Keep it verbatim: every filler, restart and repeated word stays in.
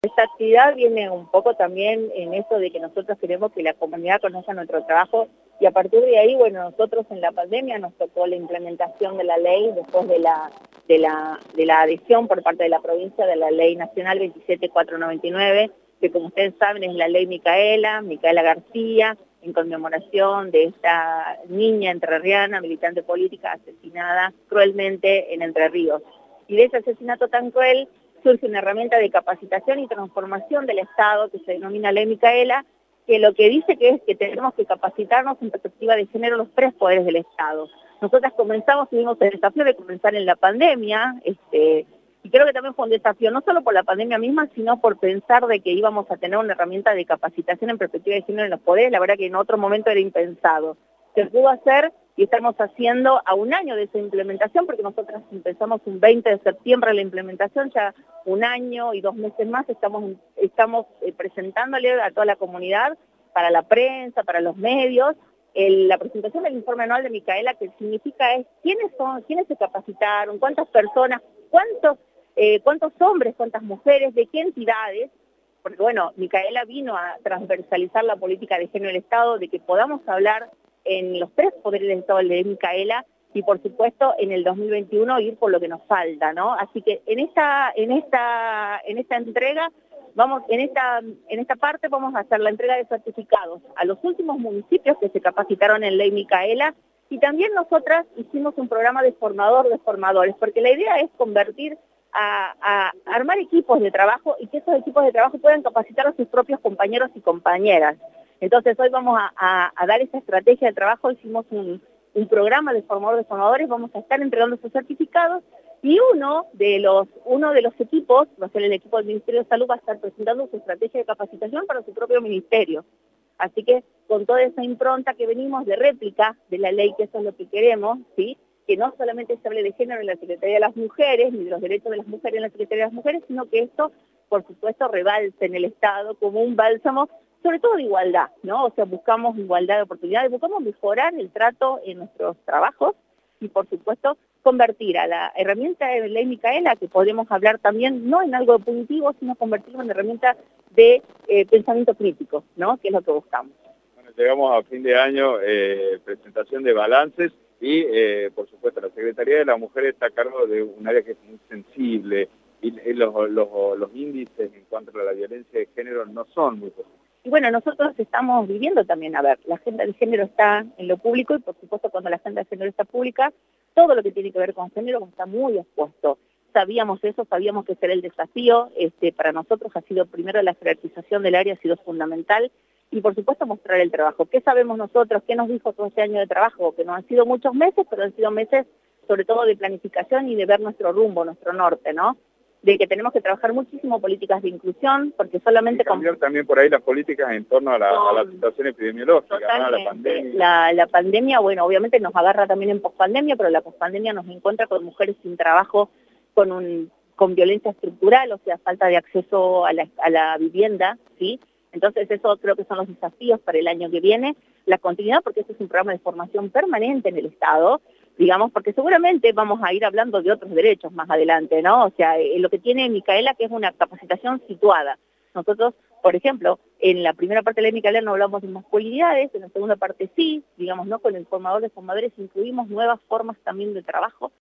Esta actividad viene un poco también en eso de que nosotros queremos que la comunidad conozca nuestro trabajo y a partir de ahí, bueno, nosotros en la pandemia nos tocó la implementación de la ley después de la, de la, de la adhesión por parte de la provincia de la Ley Nacional veintisiete mil cuatrocientos noventa y nueve, que como ustedes saben es la ley Micaela, Micaela García, en conmemoración de esta niña entrerriana, militante política, asesinada cruelmente en Entre Ríos. Y de ese asesinato tan cruel surge una herramienta de capacitación y transformación del Estado que se denomina Ley Micaela, que lo que dice que es que tenemos que capacitarnos en perspectiva de género los tres poderes del Estado. Nosotras comenzamos, tuvimos el desafío de comenzar en la pandemia, este, y creo que también fue un desafío, no solo por la pandemia misma, sino por pensar de que íbamos a tener una herramienta de capacitación en perspectiva de género en los poderes. La verdad que en otro momento era impensado. Se pudo hacer y estamos haciendo a un año de esa implementación, porque nosotros empezamos un veinte de septiembre la implementación, ya un año y dos meses más estamos, estamos eh, presentándole a toda la comunidad, para la prensa, para los medios, el, la presentación del informe anual de Micaela, que significa es quiénes son, quiénes se capacitaron, cuántas personas, cuántos, eh, cuántos hombres, cuántas mujeres, de qué entidades, porque bueno, Micaela vino a transversalizar la política de género del Estado, de que podamos hablar en los tres poderes del Estado de Micaela y por supuesto en el dos mil veintiuno ir por lo que nos falta, ¿no? Así que en esta, en esta, en esta entrega, vamos, en esta, en esta parte vamos a hacer la entrega de certificados a los últimos municipios que se capacitaron en Ley Micaela y también nosotras hicimos un programa de formador de formadores, porque la idea es convertir a, a armar equipos de trabajo y que esos equipos de trabajo puedan capacitar a sus propios compañeros y compañeras. Entonces hoy vamos a, a, a dar esa estrategia de trabajo, hicimos un, un programa de formador de formadores, vamos a estar entregando esos certificados y uno de los uno de los equipos, va a ser el equipo del Ministerio de Salud, va a estar presentando su estrategia de capacitación para su propio ministerio. Así que con toda esa impronta que venimos de réplica de la ley, que eso es lo que queremos, ¿sí? Que no solamente se hable de género en la Secretaría de las Mujeres, ni de los derechos de las mujeres en la Secretaría de las Mujeres, sino que esto, por supuesto, rebalse en el Estado como un bálsamo, sobre todo de igualdad, ¿no? O sea, buscamos igualdad de oportunidades, buscamos mejorar el trato en nuestros trabajos y, por supuesto, convertir a la herramienta de Ley Micaela, que podemos hablar también, no en algo punitivo, sino convertirlo en herramienta de eh, pensamiento crítico, ¿no? Que es lo que buscamos. Bueno, llegamos a fin de año, eh, presentación de balances y, eh, por supuesto, la Secretaría de la Mujer está a cargo de un área que es muy sensible y, y los, los, los índices en cuanto a la violencia de género no son muy positivos. Y bueno, nosotros estamos viviendo también, a ver, la agenda de género está en lo público y por supuesto cuando la agenda de género está pública, todo lo que tiene que ver con género está muy expuesto. Sabíamos eso, sabíamos que ese era el desafío, este, para nosotros ha sido primero la jerarquización del área, ha sido fundamental y por supuesto mostrar el trabajo. ¿Qué sabemos nosotros? ¿Qué nos dijo todo este año de trabajo? Que no han sido muchos meses, pero han sido meses sobre todo de planificación y de ver nuestro rumbo, nuestro norte, ¿no? De que tenemos que trabajar muchísimo políticas de inclusión, porque solamente... Y cambiar con... también por ahí las políticas en torno a la, a la situación epidemiológica, ¿no? A la pandemia. La, la pandemia, bueno, obviamente nos agarra también en pospandemia, pero la pospandemia nos encuentra con mujeres sin trabajo, con un con violencia estructural, o sea, falta de acceso a la, a la vivienda, ¿sí? Entonces eso creo que son los desafíos para el año que viene, la continuidad, porque este es un programa de formación permanente en el Estado, digamos, porque seguramente vamos a ir hablando de otros derechos más adelante, ¿no? O sea, eh, lo que tiene Micaela, que es una capacitación situada. Nosotros, por ejemplo, en la primera parte de la Micaela no hablamos de masculinidades, en la segunda parte sí, digamos, ¿no? Con el formador de formadores incluimos nuevas formas también de trabajo.